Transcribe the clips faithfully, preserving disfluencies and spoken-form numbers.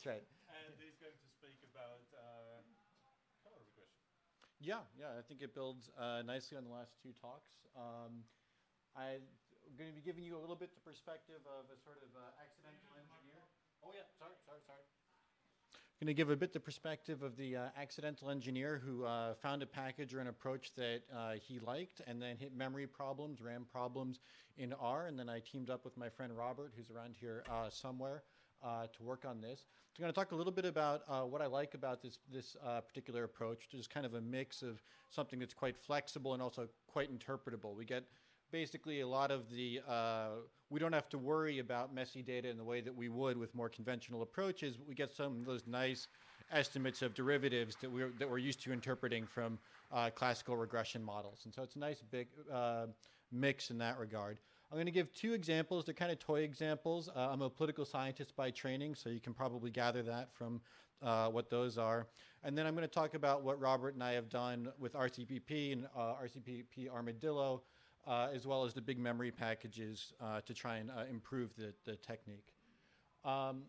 right. And he's going to speak about uh, color regression. Yeah, yeah, I think it builds uh, nicely on the last two talks. Um, I'm going to be giving you a little bit the perspective of a sort of uh, accidental engineer. Oh yeah, sorry, sorry, sorry. Going to give a bit the perspective of the uh, accidental engineer who uh, found a package or an approach that uh, he liked and then hit memory problems, RAM problems in R. And then I teamed up with my friend Robert, who's around here uh, somewhere, uh, to work on this. So I'm going to talk a little bit about uh, what I like about this, this uh, particular approach, which is kind of a mix of something that's quite flexible and also quite interpretable. We get basically a lot of the, uh, we don't have to worry about messy data in the way that we would with more conventional approaches. We get some of those nice estimates of derivatives that we're, that we're used to interpreting from uh, classical regression models. And so it's a nice big uh, mix in that regard. I'm going to give two examples. They're kind of toy examples. Uh, I'm a political scientist by training, so you can probably gather that from uh, what those are. And then I'm going to talk about what Robert and I have done with R C P P and uh, R C P P Armadillo, Uh, as well as the big memory packages uh, to try and uh, improve the, the technique. Um,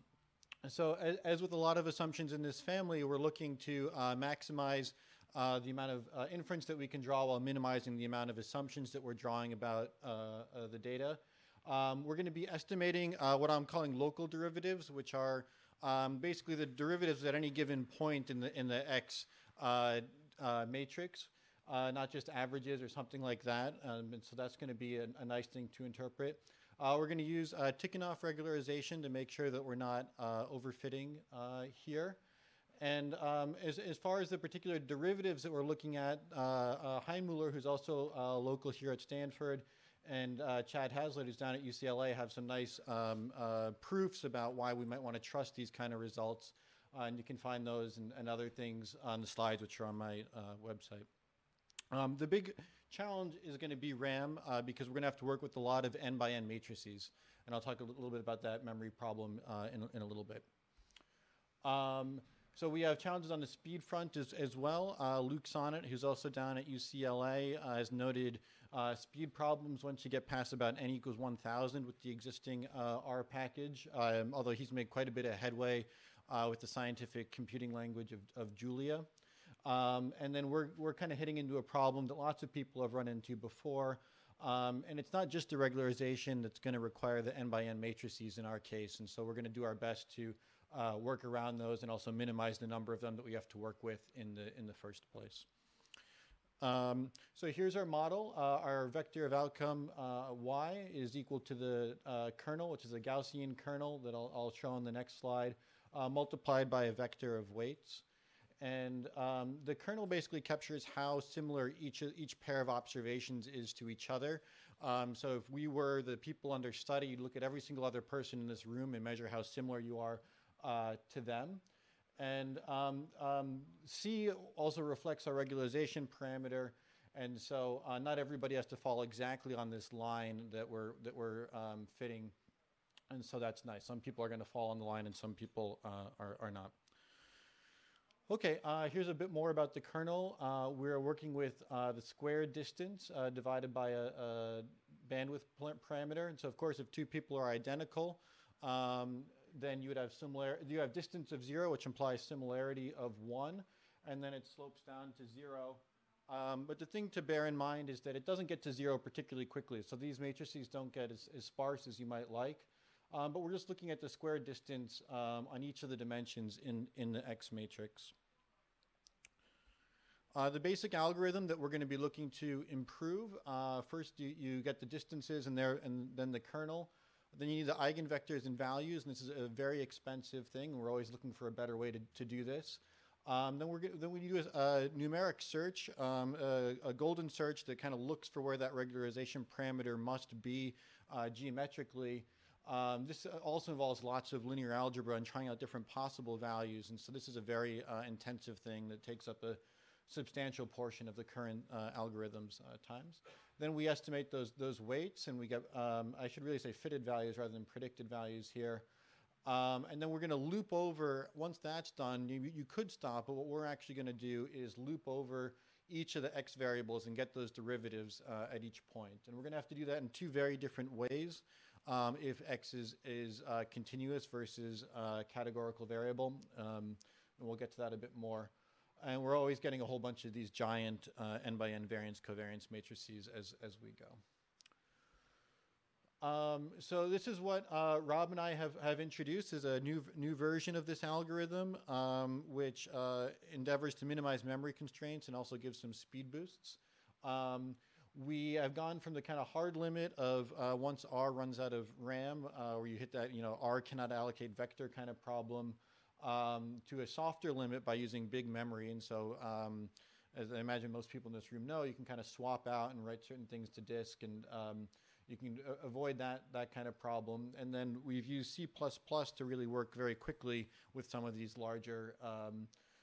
so as, as with a lot of assumptions in this family, we're looking to uh, maximize uh, the amount of uh, inference that we can draw while minimizing the amount of assumptions that we're drawing about uh, uh, the data. Um, we're going to be estimating uh, what I'm calling local derivatives, which are um, basically the derivatives at any given point in the, in the X uh, uh, matrix. Uh, not just averages or something like that. Um, and so that's going to be a, a nice thing to interpret. Uh, we're going to use uh, Tikhonov regularization to make sure that we're not uh, overfitting uh, here. And um, as, as far as the particular derivatives that we're looking at, uh, uh, Heinmuller, who's also uh, local here at Stanford, and uh, Chad Hazlitt, who's down at U C L A, have some nice um, uh, proofs about why we might want to trust these kind of results. Uh, and you can find those and, and other things on the slides, which are on my uh, website. Um, the big challenge is going to be RAM uh, because we're going to have to work with a lot of n by n matrices. And I'll talk a little bit about that memory problem uh, in, in a little bit. Um, so we have challenges on the speed front as, as well. Uh, Luke Sonnet, who's also down at U C L A, uh, has noted uh, speed problems once you get past about n equals one thousand with the existing uh, R package, um, although he's made quite a bit of headway uh, with the scientific computing language of, of Julia. Um, and then we're, we're kind of hitting into a problem that lots of people have run into before. Um, and it's not just the regularization that's going to require the n by n matrices in our case. And so we're going to do our best to uh, work around those and also minimize the number of them that we have to work with in the, in the first place. Um, so here's our model. Uh, our vector of outcome uh, y is equal to the uh, kernel, which is a Gaussian kernel that I'll, I'll show on the next slide, uh, multiplied by a vector of weights. And um, the kernel basically captures how similar each, each pair of observations is to each other. Um, so if we were the people under study, you'd look at every single other person in this room and measure how similar you are uh, to them. And um, um, C also reflects our regularization parameter. And so uh, not everybody has to fall exactly on this line that we're, that we're um, fitting. And so that's nice. Some people are going to fall on the line and some people uh, are, are not. Okay, uh, here's a bit more about the kernel. Uh, we're working with uh, the square distance uh, divided by a, a bandwidth parameter. And so, of course, if two people are identical, um, then you would have similar. You have distance of zero, which implies similarity of one, and then it slopes down to zero. Um, but the thing to bear in mind is that it doesn't get to zero particularly quickly. So these matrices don't get as, as sparse as you might like. Um, but we're just looking at the square distance um, on each of the dimensions in, in the X matrix. Uh, the basic algorithm that we're going to be looking to improve, uh, first you, you get the distances and, there, and then the kernel. Then you need the eigenvectors and values, and this is a very expensive thing. We're always looking for a better way to, to do this. Um, then, we're, then we do a, a numeric search, um, a, a golden search that kind of looks for where that regularization parameter must be uh, geometrically. Um, this also involves lots of linear algebra and trying out different possible values. And so this is a very uh, intensive thing that takes up a substantial portion of the current uh, algorithms uh, times. Then we estimate those, those weights, and we get, um, I should really say fitted values rather than predicted values here. Um, and then we're going to loop over, once that's done, you, you could stop, but what we're actually going to do is loop over each of the X variables and get those derivatives uh, at each point. And we're going to have to do that in two very different ways. um, if X is, is uh, continuous versus uh, categorical variable. Um, and we'll get to that a bit more. And we're always getting a whole bunch of these giant uh, n by n variance covariance matrices as, as we go. Um, so this is what uh, Rob and I have, have introduced as a new, new version of this algorithm, um, which uh, endeavors to minimize memory constraints and also gives some speed boosts. Um, we have gone from the kind of hard limit of uh, once R runs out of RAM, uh, where you hit that, you know, R cannot allocate vector kind of problem, um, to a softer limit by using big memory. And so, um, as I imagine most people in this room know, you can kind of swap out and write certain things to disk, and um, you can uh, avoid that, that kind of problem. And then we've used C plus plus to really work very quickly with some of these larger um,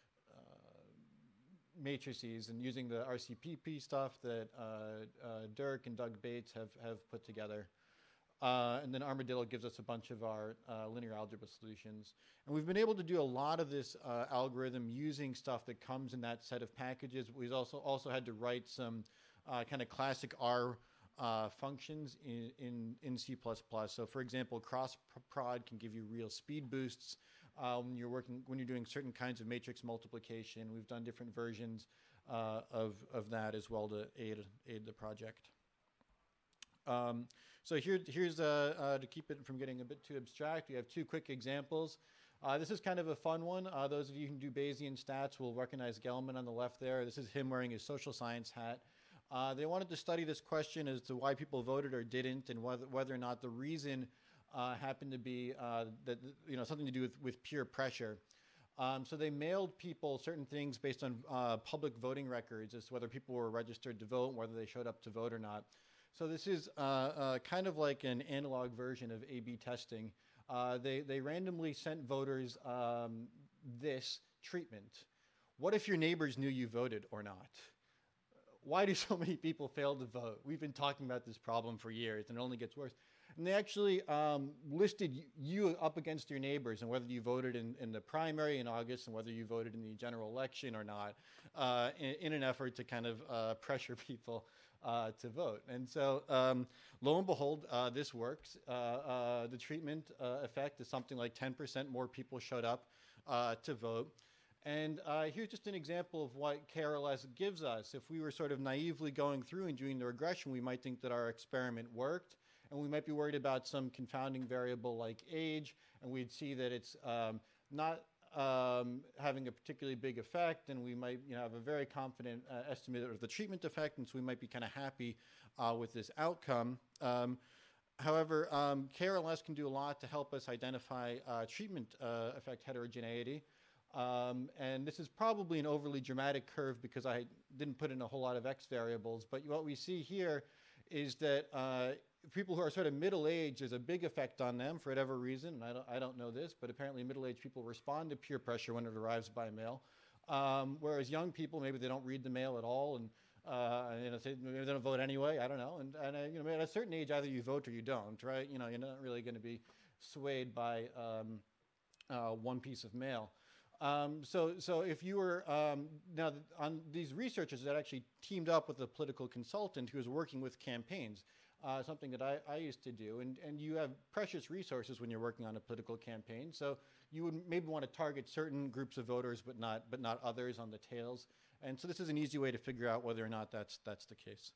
uh, matrices, and using the R C P P stuff that uh, uh, Dirk and Doug Bates have, have put together. Uh, and then Armadillo gives us a bunch of our uh, linear algebra solutions. And we've been able to do a lot of this uh, algorithm using stuff that comes in that set of packages. We've also, also had to write some uh, kind of classic R uh, functions in, in, in C plus plus. So for example, cross prod can give you real speed boosts uh, when you're working, when you're doing certain kinds of matrix multiplication. We've done different versions uh, of, of that as well to aid, aid the project. Um, so here, here's, uh, uh, to keep it from getting a bit too abstract, we have two quick examples. Uh, this is kind of a fun one. Uh, those of you who can do Bayesian stats will recognize Gelman on the left there. This is him wearing his social science hat. Uh, they wanted to study this question as to why people voted or didn't, and whether, whether or not the reason uh, happened to be uh, that, you know, something to do with, with peer pressure. Um, so they mailed people certain things based on uh, public voting records as to whether people were registered to vote, whether they showed up to vote or not. So this is uh, uh, kind of like an analog version of A B testing. Uh, they, they randomly sent voters um, this treatment. What if your neighbors knew you voted or not? Why do so many people fail to vote? We've been talking about this problem for years, and it only gets worse. And they actually um, listed you up against your neighbors, and whether you voted in, in the primary in August and whether you voted in the general election or not, uh, in, in an effort to kind of uh, pressure people Uh, to vote. And so um, lo and behold, uh, this works. Uh, uh, the treatment uh, effect is something like ten percent more people showed up uh, to vote. And uh, here's just an example of what K R L S gives us. If we were sort of naively going through and doing the regression, we might think that our experiment worked, and we might be worried about some confounding variable like age, and we'd see that it's um, not Um, having a particularly big effect, and we might, you know, have a very confident uh, estimate of the treatment effect, and so we might be kind of happy uh, with this outcome. Um, however, um, K R L S can do a lot to help us identify uh, treatment uh, effect heterogeneity. Um, and this is probably an overly dramatic curve because I didn't put in a whole lot of X variables, but what we see here is that uh, people who are sort of middle-aged, there's a big effect on them for whatever reason, and I don't, I don't know this, but apparently middle-aged people respond to peer pressure when it arrives by mail, um, whereas young people, maybe they don't read the mail at all, and uh, you know, maybe they don't vote anyway, I don't know, and, and uh, you know, at a certain age, either you vote or you don't, right? You know, you're not really going to be swayed by um, uh, one piece of mail. Um, so, so if you were, um, now on these researchers that actually teamed up with a political consultant who was working with campaigns, Uh, something that I, I used to do, and, and you have precious resources when you're working on a political campaign, so you would maybe want to target certain groups of voters but not, but not others on the tails, and so this is an easy way to figure out whether or not that's, that's the case.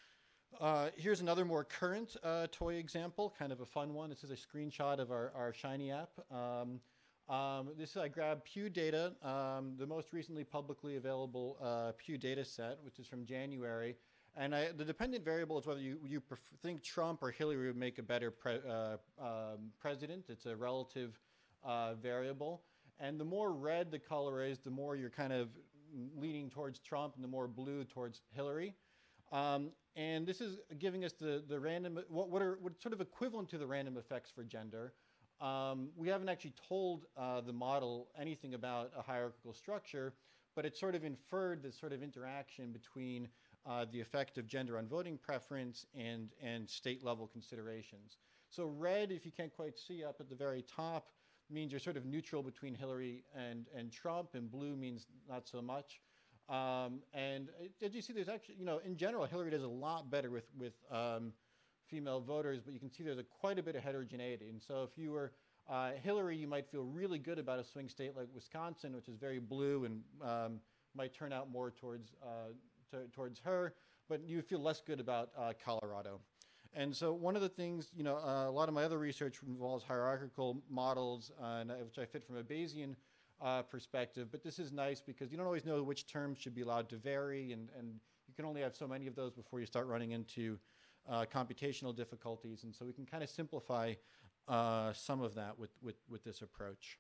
Uh, here's another more current uh, toy example, kind of a fun one. This is a screenshot of our, our Shiny app. Um, um, this I grabbed Pew data, um, the most recently publicly available uh, Pew data set, which is from January. And I, the dependent variable is whether you, you think Trump or Hillary would make a better pre, uh, um, president. It's a relative uh, variable. And the more red the color is, the more you're kind of leaning towards Trump, and the more blue towards Hillary. Um, and this is giving us the, the random, what, what are what's sort of equivalent to the random effects for gender. Um, we haven't actually told uh, the model anything about a hierarchical structure, but it sort of inferred this sort of interaction between Uh, the effect of gender on voting preference and, and state level considerations. So red, if you can't quite see up at the very top, means you're sort of neutral between Hillary and, and Trump, and blue means not so much. Um, and uh, did you see there's actually, you know, in general, Hillary does a lot better with, with um, female voters, but you can see there's a, quite a bit of heterogeneity. And so if you were uh, Hillary, you might feel really good about a swing state like Wisconsin, which is very blue and um, might turn out more towards, uh, to, towards her, but you feel less good about uh, Colorado. And so one of the things, you know, uh, a lot of my other research involves hierarchical models, uh, and, uh, which I fit from a Bayesian uh, perspective, but this is nice because you don't always know which terms should be allowed to vary, and, and you can only have so many of those before you start running into uh, computational difficulties. And so we can kind of simplify uh, some of that with, with, with this approach.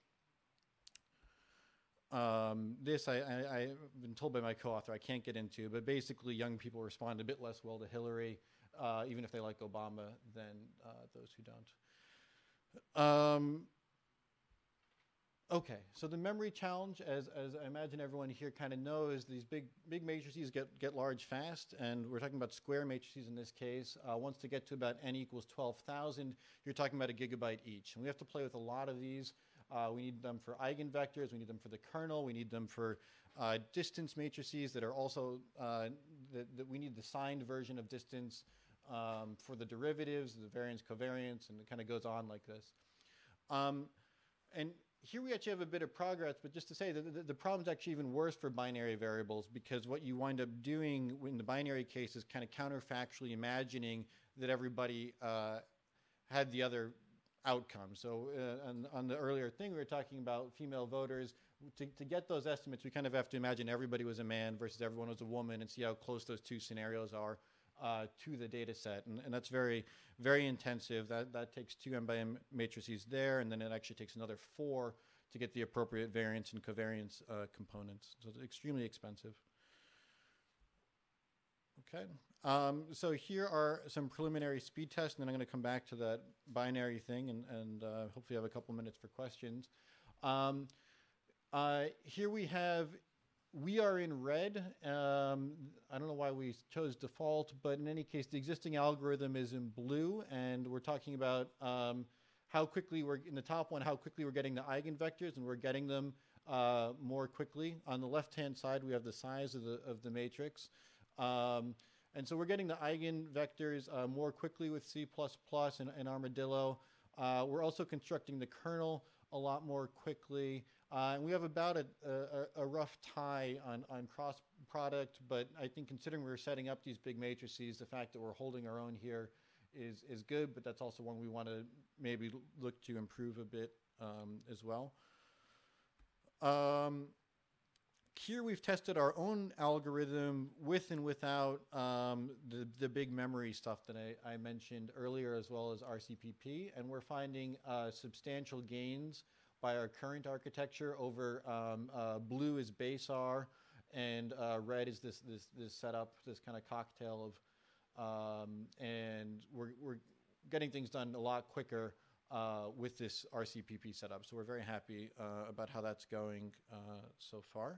Um, this I, I, I've been told by my co-author I can't get into, but basically young people respond a bit less well to Hillary, uh, even if they like Obama, than uh, those who don't. Um, okay, so the memory challenge, as, as I imagine everyone here kind of knows, these big, big matrices get, get large fast, and we're talking about square matrices in this case. Uh, once they get to about n equals twelve thousand, you're talking about a gigabyte each. And we have to play with a lot of these. Uh, we need them for eigenvectors, we need them for the kernel, we need them for uh, distance matrices that are also, uh, that, that we need the signed version of distance um, for the derivatives, the variance, covariance, and it kind of goes on like this. Um, and here we actually have a bit of progress, but just to say that the, the problem is actually even worse for binary variables, because what you wind up doing in the binary case is kind of counterfactually imagining that everybody uh, had the other outcome. So uh, on, on the earlier thing, we were talking about female voters. To, to get those estimates, we kind of have to imagine everybody was a man versus everyone was a woman and see how close those two scenarios are uh, to the data set. And, and that's very, very intensive. That, that takes two m by m matrices there, and then it actually takes another four to get the appropriate variance and covariance uh, components. So it's extremely expensive. Okay. Um, so here are some preliminary speed tests, and then I'm going to come back to that binary thing and, and uh, hopefully have a couple minutes for questions. Um, uh, here we have, we are in red. Um, I don't know why we chose default, but in any case, the existing algorithm is in blue, and we're talking about um, how quickly we're, in the top one, how quickly we're getting the eigenvectors, and we're getting them uh, more quickly. On the left-hand side, we have the size of the, of the matrix. Um, And so we're getting the eigenvectors uh, more quickly with C plus plus and, and Armadillo. Uh, we're also constructing the kernel a lot more quickly. Uh, and we have about a, a, a rough tie on, on cross product, but I think considering we're setting up these big matrices, the fact that we're holding our own here is, is good, but that's also one we want to maybe look to improve a bit um, as well. Um, Here we've tested our own algorithm with and without um, the, the big memory stuff that I, I mentioned earlier, as well as R C P P, and we're finding uh, substantial gains by our current architecture over um, uh, blue is base R, and uh, red is this, this, this setup, this kind of cocktail of, um, and we're, we're getting things done a lot quicker uh, with this R C P P setup. So we're very happy uh, about how that's going uh, so far.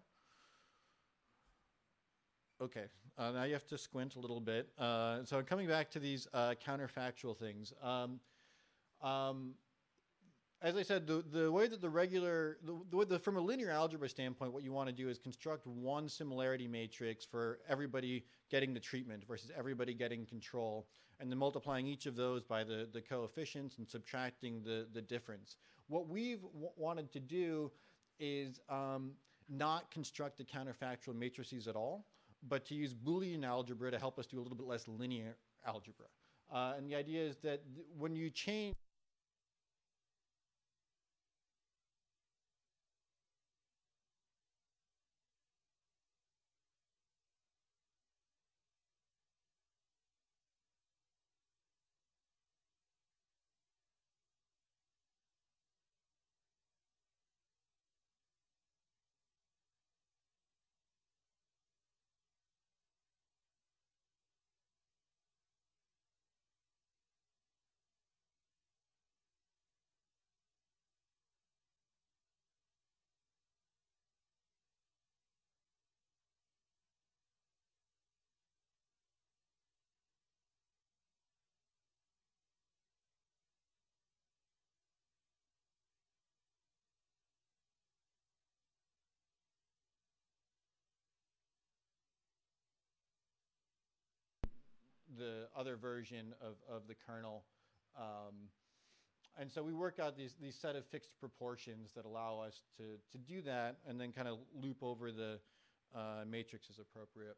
Okay, uh, now you have to squint a little bit. Uh, so coming back to these uh, counterfactual things. Um, um, as I said, the, the way that the regular, the, the, from a linear algebra standpoint, what you want to do is construct one similarity matrix for everybody getting the treatment versus everybody getting control, and then multiplying each of those by the, the coefficients and subtracting the, the difference. What we've w wanted to do is um, not construct the counterfactual matrices at all, but to use Boolean algebra to help us do a little bit less linear algebra. Uh, and the idea is that when you change the other version of, of the kernel. Um, and so we work out these, these set of fixed proportions that allow us to, to do that and then kind of loop over the uh, matrix as appropriate.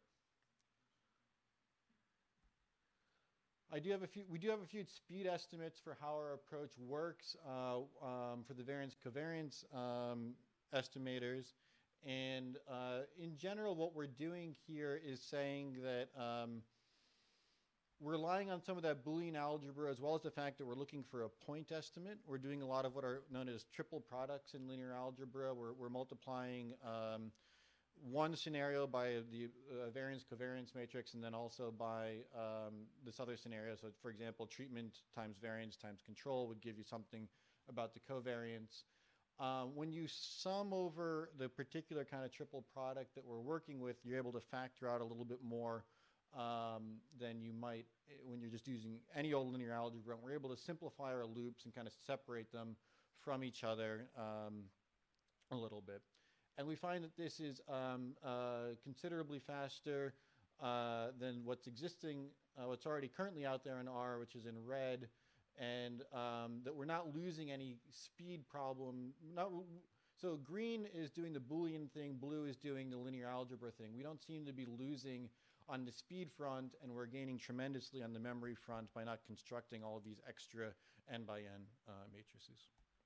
I do have a few, we do have a few speed estimates for how our approach works uh, um, for the variance covariance um, estimators. And uh, in general, what we're doing here is saying that um, we're relying on some of that Boolean algebra as well as the fact that we're looking for a point estimate. We're doing a lot of what are known as triple products in linear algebra. We're, we're multiplying um, one scenario by the uh, variance covariance matrix and then also by um, this other scenario. So for example, treatment times variance times control would give you something about the covariance. Um, when you sum over the particular kind of triple product that we're working with, you're able to factor out a little bit more um, than you might when you're just using any old linear algebra. And we're able to simplify our loops and kind of separate them from each other um, a little bit. And we find that this is um, uh, considerably faster uh, than what's existing, uh, what's already currently out there in R, which is in red, and um, that we're not losing any speed problem. Not, so green is doing the Boolean thing, blue is doing the linear algebra thing. We don't seem to be losing on the speed front, and we're gaining tremendously on the memory front by not constructing all of these extra n by n uh, matrices.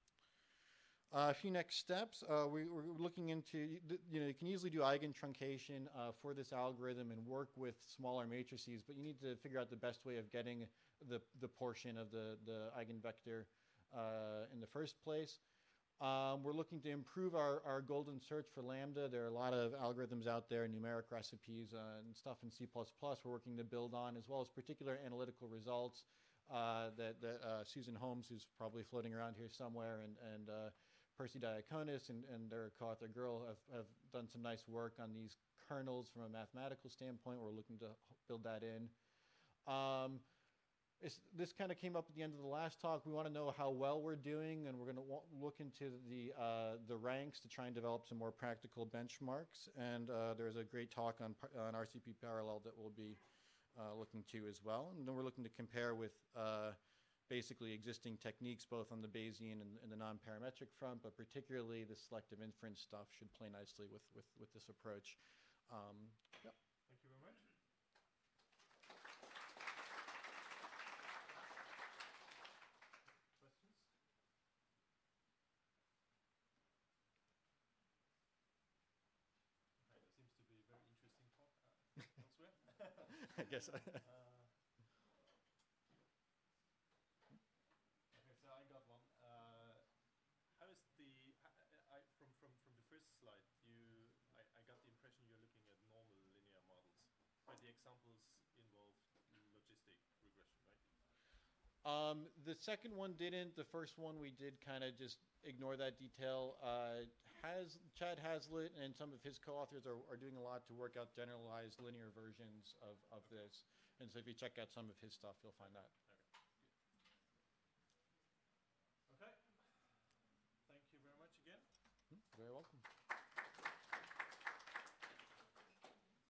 Uh, a few next steps. Uh, we, we're looking into, you know, you can easily do eigentruncation uh, for this algorithm and work with smaller matrices, but you need to figure out the best way of getting the, the portion of the, the eigenvector uh, in the first place. Um, we're looking to improve our, our golden search for lambda. There are a lot of algorithms out there, numeric recipes uh, and stuff in C plus plus we're working to build on, as well as particular analytical results uh, that, that uh, Susan Holmes, who's probably floating around here somewhere, and, and uh, Percy Diaconis and, and their co-author girl have, have done some nice work on these kernels from a mathematical standpoint. We're looking to build that in. Um, it's, this kind of came up at the end of the last talk. We want to know how well we're doing, and we're going to look into the, uh, the ranks to try and develop some more practical benchmarks. And uh, there's a great talk on, on R C P Parallel that we'll be uh, looking to as well. And then we're looking to compare with uh, basically existing techniques both on the Bayesian and, and the non-parametric front, but particularly the selective inference stuff should play nicely with, with, with this approach. Um, yeah. Thank you very much. Questions? Okay, there seems to be a very interesting talk uh, elsewhere. I guess. uh, I got one. Uh, how is the, I, I, from, from, from the first slide, you, I, I got the impression you're looking at normal linear models, but the examples involve logistic regression, right? Um, the second one didn't. The first one we did kind of just ignore that detail. Uh, has, Chad Hazlitt and some of his co-authors are, are doing a lot to work out generalized linear versions of, of this. And so if you check out some of his stuff, you'll find that. Okay. Thank you very much again. Very welcome.